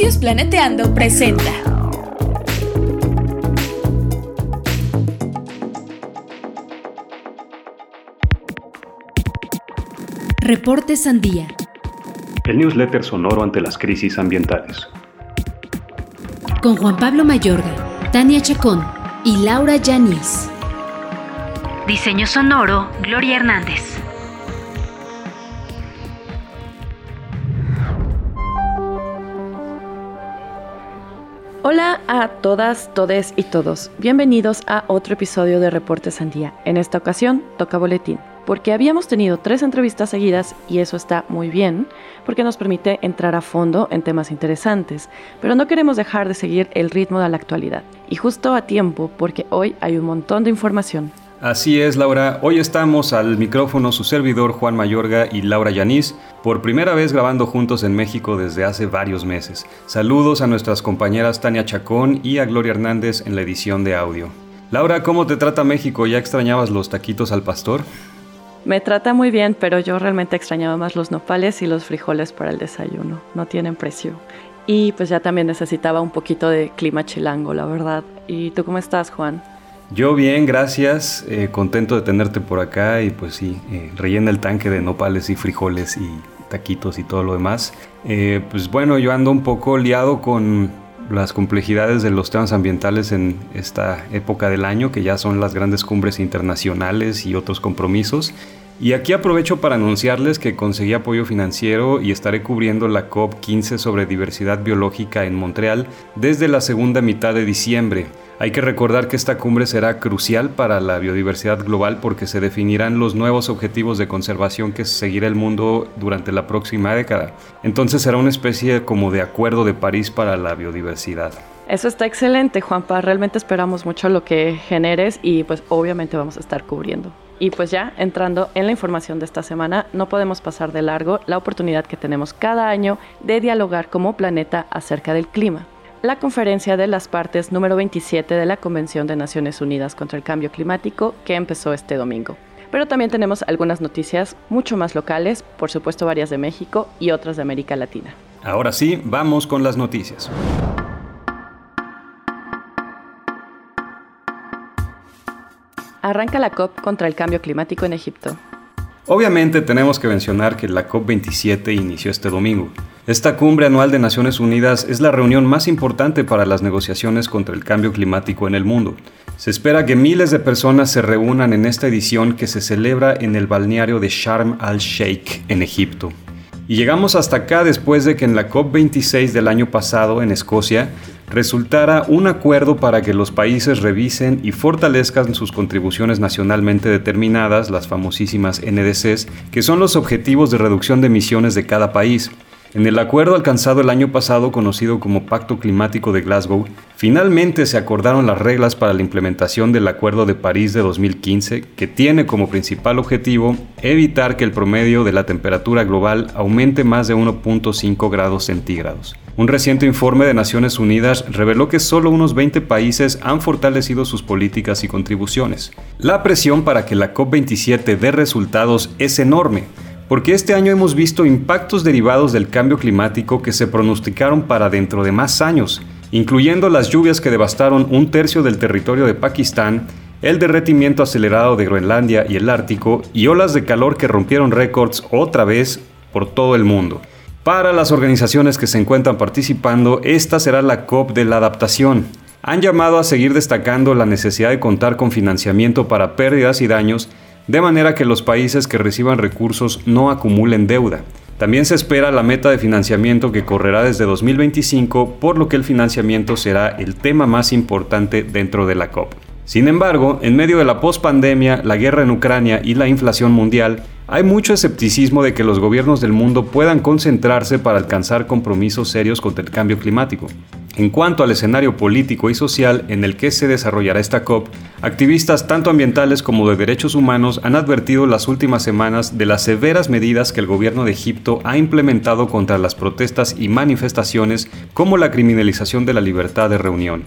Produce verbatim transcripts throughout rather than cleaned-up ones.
Estudios Planeteando presenta Reporte Sandía, el newsletter sonoro ante las crisis ambientales. Con Juan Pablo Mayorga, Tania Chacón y Laura Yanis. Diseño sonoro, Gloria Hernández. Hola a todas, todes y todos. Bienvenidos a otro episodio de Reporte Sandía. En esta ocasión toca boletín, porque habíamos tenido tres entrevistas seguidas y eso está muy bien, porque nos permite entrar a fondo en temas interesantes, pero no queremos dejar de seguir el ritmo de la actualidad. Y justo a tiempo, porque hoy hay un montón de información. Así es, Laura. Hoy estamos al micrófono su servidor Juan Mayorga y Laura Yanis, por primera vez grabando juntos en México desde hace varios meses. Saludos a nuestras compañeras Tania Chacón y a Gloria Hernández en la edición de audio. Laura, ¿cómo te trata México? ¿Ya extrañabas los taquitos al pastor? Me trata muy bien, pero yo realmente extrañaba más los nopales y los frijoles para el desayuno. No tienen precio. Y pues ya también necesitaba un poquito de clima chilango, la verdad. ¿Y tú cómo estás, Juan? Yo bien, gracias, eh, contento de tenerte por acá y pues sí, eh, rellena el tanque de nopales y frijoles y taquitos y todo lo demás. Eh, pues bueno, yo ando un poco liado con las complejidades de los temas ambientales en esta época del año, que ya son las grandes cumbres internacionales y otros compromisos. Y aquí aprovecho para anunciarles que conseguí apoyo financiero y estaré cubriendo la COP quince sobre diversidad biológica en Montreal desde la segunda mitad de diciembre. Hay que recordar que esta cumbre será crucial para la biodiversidad global porque se definirán los nuevos objetivos de conservación que seguirá el mundo durante la próxima década. Entonces será una especie como de acuerdo de París para la biodiversidad. Eso está excelente, Juanpa. Realmente esperamos mucho lo que generes y pues obviamente vamos a estar cubriendo. Y pues ya entrando en la información de esta semana, no podemos pasar de largo la oportunidad que tenemos cada año de dialogar como planeta acerca del clima. La conferencia de las partes número veintisiete de la Convención de Naciones Unidas contra el Cambio Climático que empezó este domingo. Pero también tenemos algunas noticias mucho más locales, por supuesto varias de México y otras de América Latina. Ahora sí, vamos con las noticias. Arranca la COP contra el cambio climático en Egipto. Obviamente tenemos que mencionar que la COP veintisiete inició este domingo. Esta cumbre anual de Naciones Unidas es la reunión más importante para las negociaciones contra el cambio climático en el mundo. Se espera que miles de personas se reúnan en esta edición que se celebra en el balneario de Sharm al-Sheikh en Egipto. Y llegamos hasta acá después de que en la COP veintiséis del año pasado en Escocia resultara un acuerdo para que los países revisen y fortalezcan sus contribuciones nacionalmente determinadas, las famosísimas N D Cs, que son los objetivos de reducción de emisiones de cada país. En el acuerdo alcanzado el año pasado, conocido como Pacto Climático de Glasgow, finalmente se acordaron las reglas para la implementación del Acuerdo de París de dos mil quince, que tiene como principal objetivo evitar que el promedio de la temperatura global aumente más de uno punto cinco grados centígrados. Un reciente informe de Naciones Unidas reveló que solo unos veinte países han fortalecido sus políticas y contribuciones. La presión para que la COP veintisiete dé resultados es enorme, porque este año hemos visto impactos derivados del cambio climático que se pronosticaron para dentro de más años, incluyendo las lluvias que devastaron un tercio del territorio de Pakistán, el derretimiento acelerado de Groenlandia y el Ártico, y olas de calor que rompieron récords otra vez por todo el mundo. Para las organizaciones que se encuentran participando, esta será la COP de la adaptación. Han llamado a seguir destacando la necesidad de contar con financiamiento para pérdidas y daños, de manera que los países que reciban recursos no acumulen deuda. También se espera la meta de financiamiento que correrá desde dos mil veinticinco, por lo que el financiamiento será el tema más importante dentro de la COP. Sin embargo, en medio de la pospandemia, la guerra en Ucrania y la inflación mundial, hay mucho escepticismo de que los gobiernos del mundo puedan concentrarse para alcanzar compromisos serios contra el cambio climático. En cuanto al escenario político y social en el que se desarrollará esta COP, activistas tanto ambientales como de derechos humanos han advertido las últimas semanas de las severas medidas que el gobierno de Egipto ha implementado contra las protestas y manifestaciones, como la criminalización de la libertad de reunión.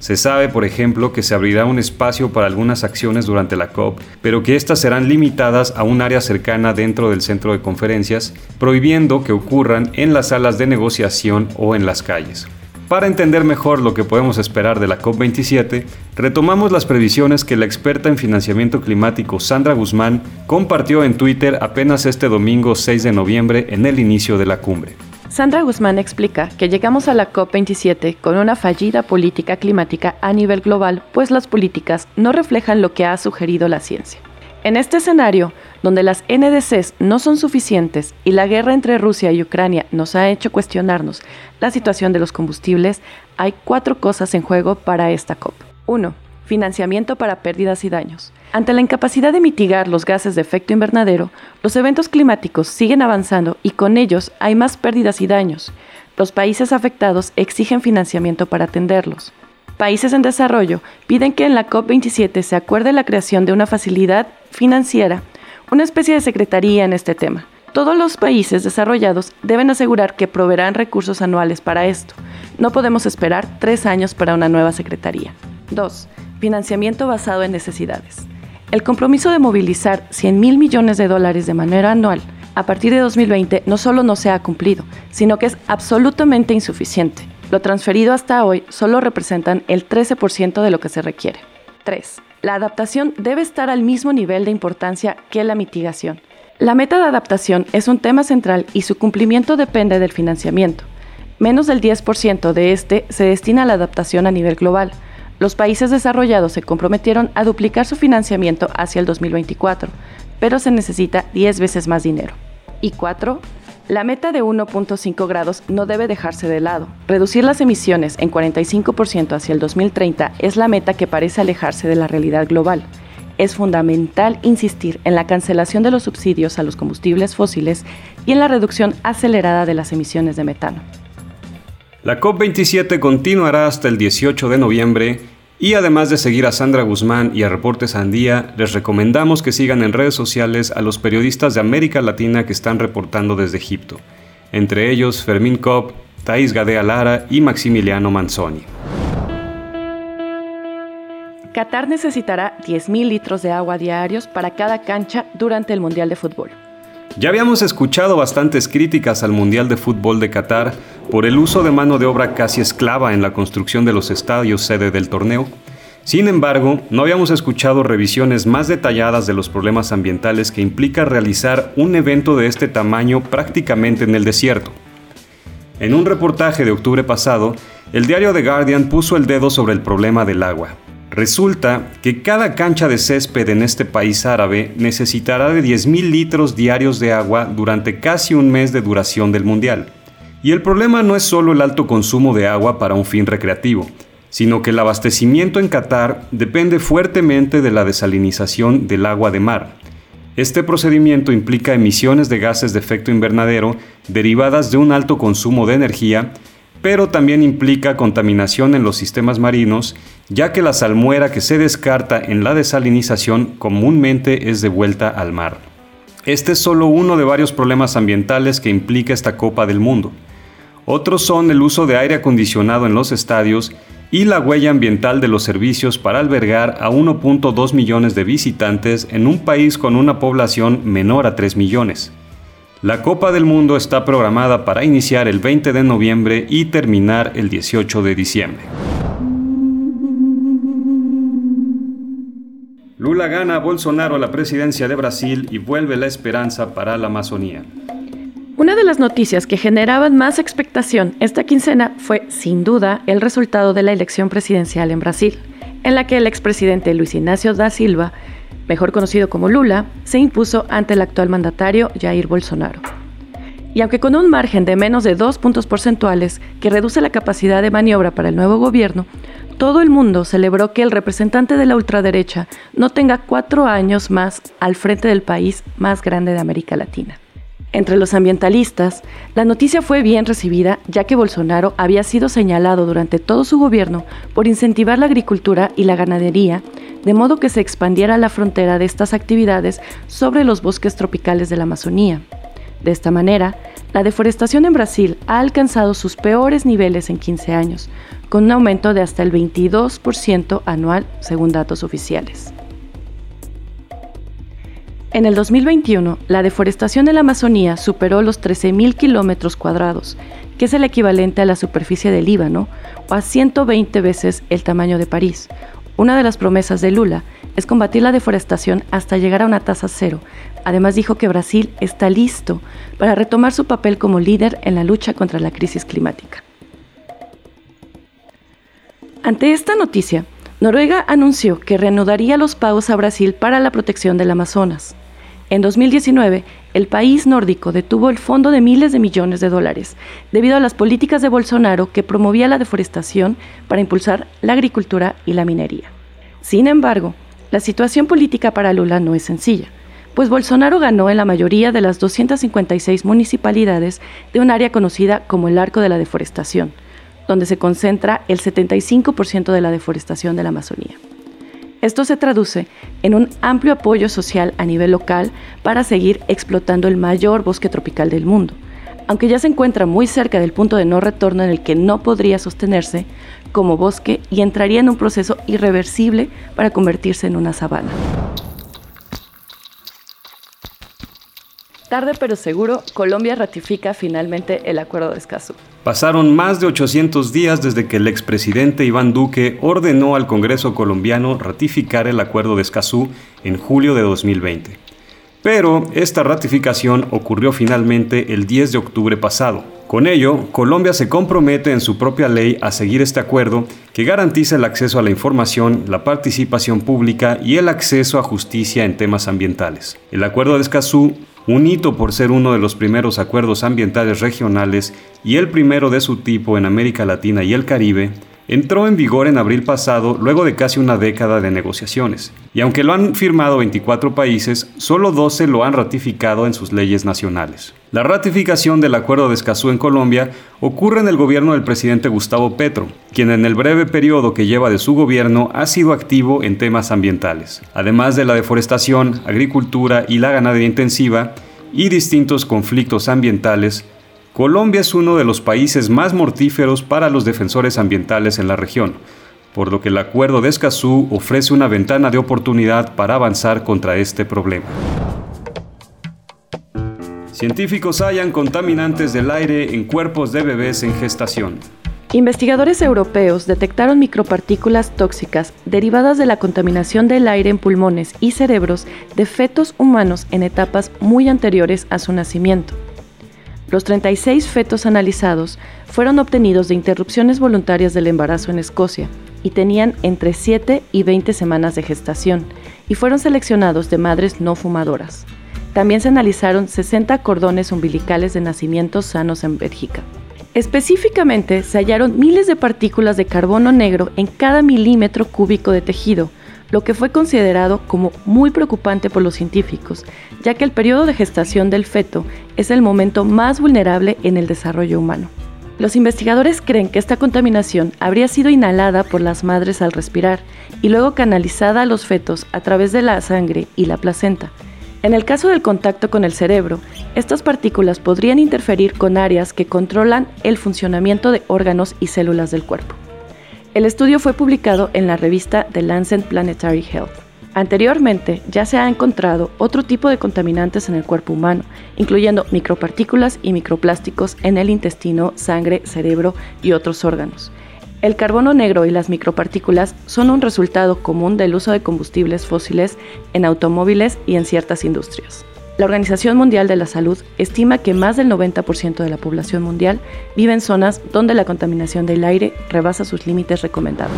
Se sabe, por ejemplo, que se abrirá un espacio para algunas acciones durante la COP, pero que éstas serán limitadas a un área cercana dentro del centro de conferencias, prohibiendo que ocurran en las salas de negociación o en las calles. Para entender mejor lo que podemos esperar de la COP veintisiete, retomamos las previsiones que la experta en financiamiento climático Sandra Guzmán compartió en Twitter apenas este domingo seis de noviembre en el inicio de la cumbre. Sandra Guzmán explica que llegamos a la COP veintisiete con una fallida política climática a nivel global, pues las políticas no reflejan lo que ha sugerido la ciencia. En este escenario, donde las N D Cs no son suficientes y la guerra entre Rusia y Ucrania nos ha hecho cuestionarnos la situación de los combustibles, hay cuatro cosas en juego para esta COP. uno. Financiamiento para pérdidas y daños. Ante la incapacidad de mitigar los gases de efecto invernadero, los eventos climáticos siguen avanzando y con ellos hay más pérdidas y daños. Los países afectados exigen financiamiento para atenderlos. Países en desarrollo piden que en la COP veintisiete se acuerde la creación de una facilidad financiera, una especie de secretaría en este tema. Todos los países desarrollados deben asegurar que proveerán recursos anuales para esto. No podemos esperar tres años para una nueva secretaría. dos. Financiamiento basado en necesidades. El compromiso de movilizar cien mil millones de dólares de manera anual a partir de dos mil veinte no solo no se ha cumplido, sino que es absolutamente insuficiente. Lo transferido hasta hoy solo representan el trece por ciento de lo que se requiere. tres. La adaptación debe estar al mismo nivel de importancia que la mitigación. La meta de adaptación es un tema central y su cumplimiento depende del financiamiento. Menos del diez por ciento de este se destina a la adaptación a nivel global. Los países desarrollados se comprometieron a duplicar su financiamiento hacia el dos mil veinticuatro, pero se necesita diez veces más dinero. Y cuatro. La meta de uno punto cinco grados no debe dejarse de lado. Reducir las emisiones en cuarenta y cinco por ciento hacia el dos mil treinta es la meta que parece alejarse de la realidad global. Es fundamental insistir en la cancelación de los subsidios a los combustibles fósiles y en la reducción acelerada de las emisiones de metano. La COP veintisiete continuará hasta el dieciocho de noviembre y además de seguir a Sandra Guzmán y a Reportes Andía, les recomendamos que sigan en redes sociales a los periodistas de América Latina que están reportando desde Egipto, entre ellos Fermín Cobb, Thais Gadea Lara y Maximiliano Manzoni. Qatar necesitará diez mil litros de agua diarios para cada cancha durante el Mundial de Fútbol. Ya habíamos escuchado bastantes críticas al Mundial de Fútbol de Qatar por el uso de mano de obra casi esclava en la construcción de los estadios sede del torneo. Sin embargo, no habíamos escuchado revisiones más detalladas de los problemas ambientales que implica realizar un evento de este tamaño prácticamente en el desierto. En un reportaje de octubre pasado, el diario The Guardian puso el dedo sobre el problema del agua. Resulta que cada cancha de césped en este país árabe necesitará de diez mil litros diarios de agua durante casi un mes de duración del Mundial. Y el problema no es solo el alto consumo de agua para un fin recreativo, sino que el abastecimiento en Qatar depende fuertemente de la desalinización del agua de mar. Este procedimiento implica emisiones de gases de efecto invernadero derivadas de un alto consumo de energía, pero también implica contaminación en los sistemas marinos, ya que la salmuera que se descarta en la desalinización comúnmente es devuelta al mar. Este es solo uno de varios problemas ambientales que implica esta Copa del Mundo. Otros son el uso de aire acondicionado en los estadios y la huella ambiental de los servicios para albergar a uno punto dos millones de visitantes en un país con una población menor a tres millones. La Copa del Mundo está programada para iniciar el veinte de noviembre y terminar el dieciocho de diciembre. Lula gana a Bolsonaro la presidencia de Brasil y vuelve la esperanza para la Amazonía. Una de las noticias que generaban más expectación esta quincena fue, sin duda, el resultado de la elección presidencial en Brasil, en la que el expresidente Luis Ignacio da Silva, mejor conocido como Lula, se impuso ante el actual mandatario Jair Bolsonaro. Y aunque con un margen de menos de dos puntos porcentuales que reduce la capacidad de maniobra para el nuevo gobierno, todo el mundo celebró que el representante de la ultraderecha no tenga cuatro años más al frente del país más grande de América Latina. Entre los ambientalistas, la noticia fue bien recibida, ya que Bolsonaro había sido señalado durante todo su gobierno por incentivar la agricultura y la ganadería, de modo que se expandiera la frontera de estas actividades sobre los bosques tropicales de la Amazonía. De esta manera, La deforestación en Brasil ha alcanzado sus peores niveles en quince años, con un aumento de hasta el veintidós por ciento anual, según datos oficiales. En el dos mil veintiuno, la deforestación en la Amazonía superó los trece mil kilómetros cuadrados, que es el equivalente a la superficie del Líbano o a ciento veinte veces el tamaño de París. Una de las promesas de Lula es combatir la deforestación hasta llegar a una tasa cero. Además dijo que Brasil está listo para retomar su papel como líder en la lucha contra la crisis climática. Ante esta noticia, Noruega anunció que reanudaría los pagos a Brasil para la protección del Amazonas. En dos mil diecinueve, el país nórdico detuvo el fondo de miles de millones de dólares debido a las políticas de Bolsonaro que promovía la deforestación para impulsar la agricultura y la minería. Sin embargo, la situación política para Lula no es sencilla, pues Bolsonaro ganó en la mayoría de las doscientas cincuenta y seis municipalidades de un área conocida como el Arco de la Deforestación, donde se concentra el setenta y cinco por ciento de la deforestación de la Amazonía. Esto se traduce en un amplio apoyo social a nivel local para seguir explotando el mayor bosque tropical del mundo, aunque ya se encuentra muy cerca del punto de no retorno en el que no podría sostenerse como bosque y entraría en un proceso irreversible para convertirse en una sabana. Tarde pero seguro, Colombia ratifica finalmente el Acuerdo de Escazú. Pasaron más de ochocientos días desde que el expresidente Iván Duque ordenó al Congreso colombiano ratificar el Acuerdo de Escazú en julio de dos mil veinte. Pero esta ratificación ocurrió finalmente el diez de octubre pasado. Con ello, Colombia se compromete en su propia ley a seguir este acuerdo que garantiza el acceso a la información, la participación pública y el acceso a justicia en temas ambientales. El Acuerdo de Escazú, un hito por ser uno de los primeros acuerdos ambientales regionales y el primero de su tipo en América Latina y el Caribe, entró en vigor en abril pasado luego de casi una década de negociaciones. Y aunque lo han firmado veinticuatro países, solo doce lo han ratificado en sus leyes nacionales. La ratificación del Acuerdo de Escazú en Colombia ocurre en el gobierno del presidente Gustavo Petro, quien en el breve periodo que lleva de su gobierno ha sido activo en temas ambientales. Además de la deforestación, agricultura y la ganadería intensiva y distintos conflictos ambientales, Colombia es uno de los países más mortíferos para los defensores ambientales en la región, por lo que el Acuerdo de Escazú ofrece una ventana de oportunidad para avanzar contra este problema. Científicos hallan contaminantes del aire en cuerpos de bebés en gestación. Investigadores europeos detectaron micropartículas tóxicas derivadas de la contaminación del aire en pulmones y cerebros de fetos humanos en etapas muy anteriores a su nacimiento. Los treinta y seis fetos analizados fueron obtenidos de interrupciones voluntarias del embarazo en Escocia y tenían entre siete y veinte semanas de gestación y fueron seleccionados de madres no fumadoras. También se analizaron sesenta cordones umbilicales de nacimientos sanos en Bélgica. Específicamente, se hallaron miles de partículas de carbono negro en cada milímetro cúbico de tejido, lo que fue considerado como muy preocupante por los científicos, ya que el periodo de gestación del feto es el momento más vulnerable en el desarrollo humano. Los investigadores creen que esta contaminación habría sido inhalada por las madres al respirar y luego canalizada a los fetos a través de la sangre y la placenta. En el caso del contacto con el cerebro, estas partículas podrían interferir con áreas que controlan el funcionamiento de órganos y células del cuerpo. El estudio fue publicado en la revista The Lancet Planetary Health. Anteriormente, ya se ha encontrado otro tipo de contaminantes en el cuerpo humano, incluyendo micropartículas y microplásticos en el intestino, sangre, cerebro y otros órganos. El carbono negro y las micropartículas son un resultado común del uso de combustibles fósiles en automóviles y en ciertas industrias. La Organización Mundial de la Salud estima que más del noventa por ciento de la población mundial vive en zonas donde la contaminación del aire rebasa sus límites recomendados.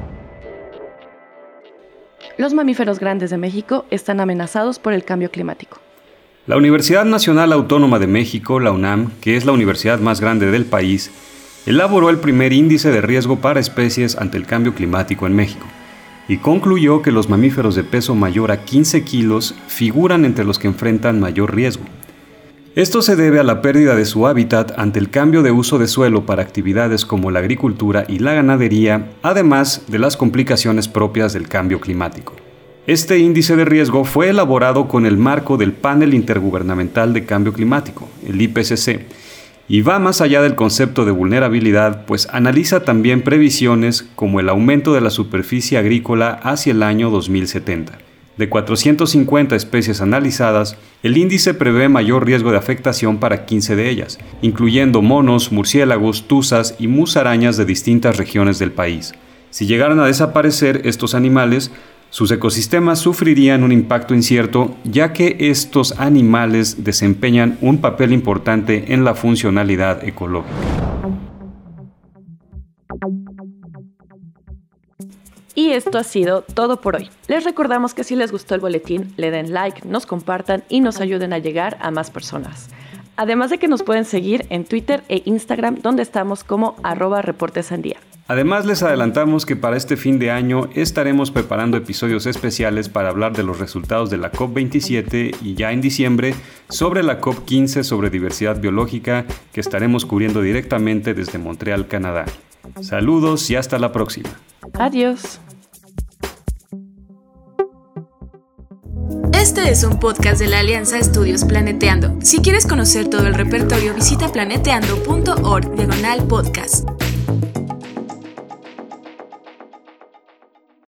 Los mamíferos grandes de México están amenazados por el cambio climático. La Universidad Nacional Autónoma de México, la UNAM, que es la universidad más grande del país, elaboró el primer índice de riesgo para especies ante el cambio climático en México y concluyó que los mamíferos de peso mayor a quince kilos figuran entre los que enfrentan mayor riesgo. Esto se debe a la pérdida de su hábitat ante el cambio de uso de suelo para actividades como la agricultura y la ganadería, además de las complicaciones propias del cambio climático. Este índice de riesgo fue elaborado con el marco del Panel Intergubernamental de Cambio Climático, el I P C C, y va más allá del concepto de vulnerabilidad, pues analiza también previsiones como el aumento de la superficie agrícola hacia el año dos mil setenta. De cuatrocientas cincuenta especies analizadas, el índice prevé mayor riesgo de afectación para quince de ellas, incluyendo monos, murciélagos, tuzas y musarañas de distintas regiones del país. Si llegaran a desaparecer estos animales, sus ecosistemas sufrirían un impacto incierto, ya que estos animales desempeñan un papel importante en la funcionalidad ecológica. Y esto ha sido todo por hoy. Les recordamos que si les gustó el boletín, le den like, nos compartan y nos ayuden a llegar a más personas. Además de que nos pueden seguir en Twitter e Instagram, donde estamos como arroba reportesandía. Además, les adelantamos que para este fin de año estaremos preparando episodios especiales para hablar de los resultados de la COP veintisiete y ya en diciembre sobre la COP quince sobre diversidad biológica, que estaremos cubriendo directamente desde Montreal, Canadá. Saludos y hasta la próxima. Adiós. Este es un podcast de la Alianza Estudios Planeteando. Si quieres conocer todo el repertorio, visita planeteando punto org diagonal podcast.